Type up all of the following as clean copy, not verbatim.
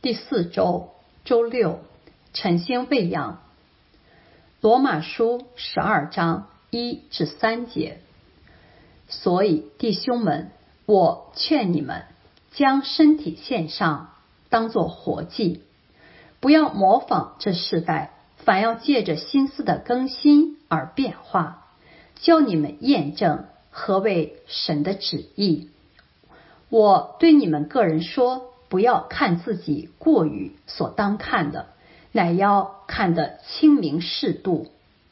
第4周周六，晨星喂养。罗马书12章1至3节。所以弟兄们，我劝你们将身体献上，当作活祭，不要模仿这世代，反要借着心思的更新而变化，叫你们验证何为神的旨意。我对你们个人说，不要看自己过于所当看的，乃要看得清明适度。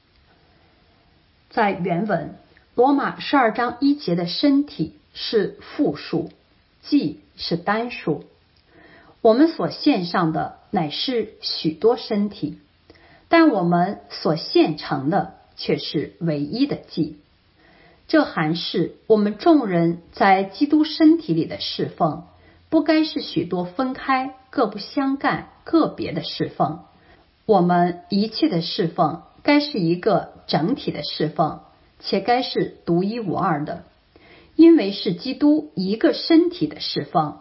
在原文，罗马12章1节的身体是复数，祭是单数。我们所献上的乃是许多身体，但我们所献成的却是唯一的祭。这含是我们众人在基督身体里的侍奉，不该是许多分开、各不相干、个别的侍奉。我们一切的侍奉该是一个整体的侍奉，且该是独一无二的，因为是基督一个身体的侍奉。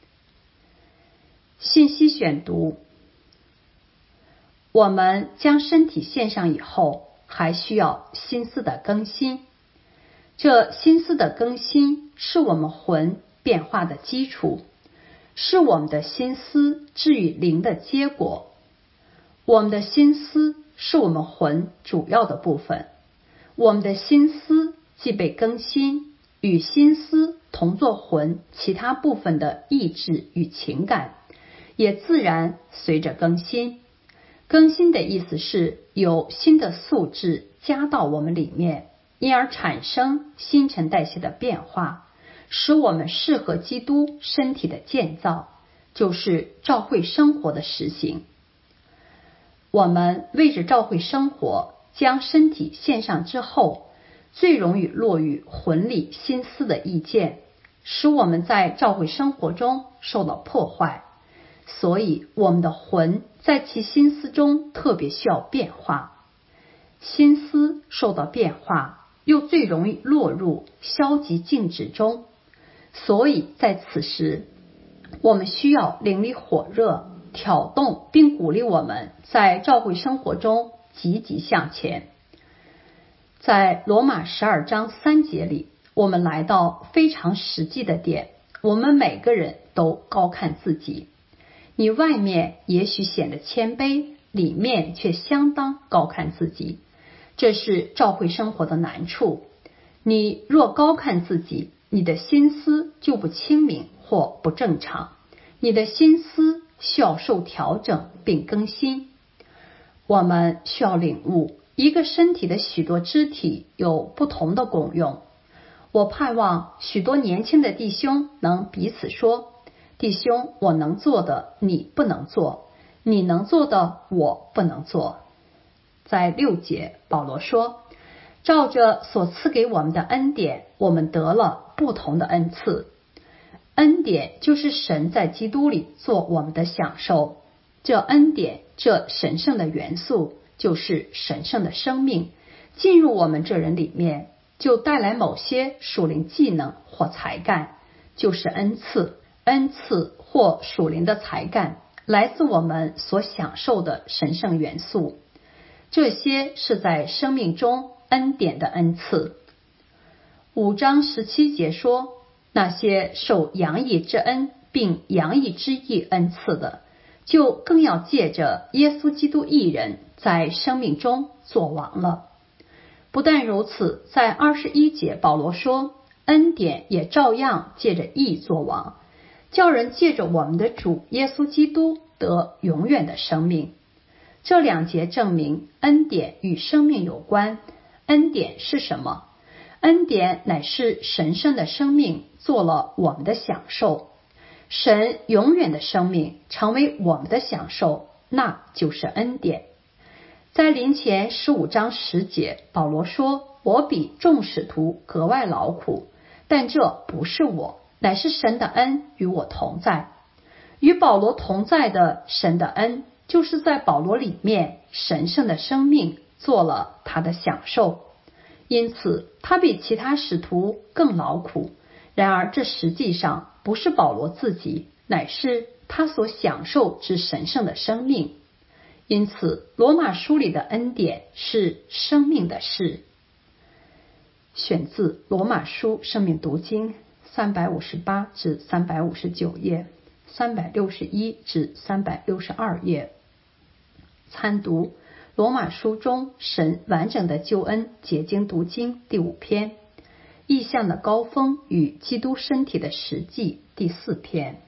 信息选读：我们将身体献上以后，还需要心思的更新。这心思的更新是我们魂变化的基础，是我们的心思至于灵的结果。我们的心思是我们魂主要的部分，我们的心思既被更新，与心思同作魂其他部分的意志与情感，也自然随着更新。更新的意思是有新的素质加到我们里面，因而产生新陈代谢的变化，使我们适合基督身体的建造，就是教会生活的实行。我们为着教会生活将身体献上之后，最容易落于魂理心思的意见，使我们在教会生活中受到破坏。所以我们的魂在其心思中特别需要变化，心思受到变化，又最容易落入消极静止中。所以在此时，我们需要灵里火热，挑动并鼓励我们在教会生活中积极向前。在罗马12章3节里，我们来到非常实际的点，我们每个人都高看自己。你外面也许显得谦卑，里面却相当高看自己，这是教会生活的难处。你若高看自己，你的心思就不清明或不正常，你的心思需要受调整并更新。我们需要领悟，一个身体的许多肢体有不同的功用。我盼望许多年轻的弟兄能彼此说，弟兄，我能做的你不能做，你能做的我不能做。在6节，保罗说，照着所赐给我们的恩典，我们得了不同的恩赐。恩典就是神在基督里做我们的享受，这恩典，这神圣的元素，就是神圣的生命，进入我们这人里面，就带来某些属灵技能或才干，就是恩赐。恩赐或属灵的才干来自我们所享受的神圣元素，这些是在生命中恩典的恩赐。5章17节说，那些受洋溢之恩并洋溢之义恩赐的，就更要借着耶稣基督一人在生命中做王了。不但如此，在21节保罗说，恩典也照样借着义做王，叫人借着我们的主耶稣基督得永远的生命。这2节证明恩典与生命有关。恩典是什么？恩典乃是神圣的生命做了我们的享受，神永远的生命成为我们的享受，那就是恩典。在林前15章10节，保罗说，我比众使徒格外劳苦，但这不是我，乃是神的恩与我同在。与保罗同在的神的恩，就是在保罗里面神圣的生命做了他的享受，因此他比其他使徒更劳苦。然而这实际上不是保罗自己，乃是他所享受之神圣的生命。因此，罗马书里的恩典是生命的事。选自罗马书生命读经358至359页，361至362页。参读罗马书中神完整的救恩解经读经第5篇，异象的高峰与基督身体的实际第4篇。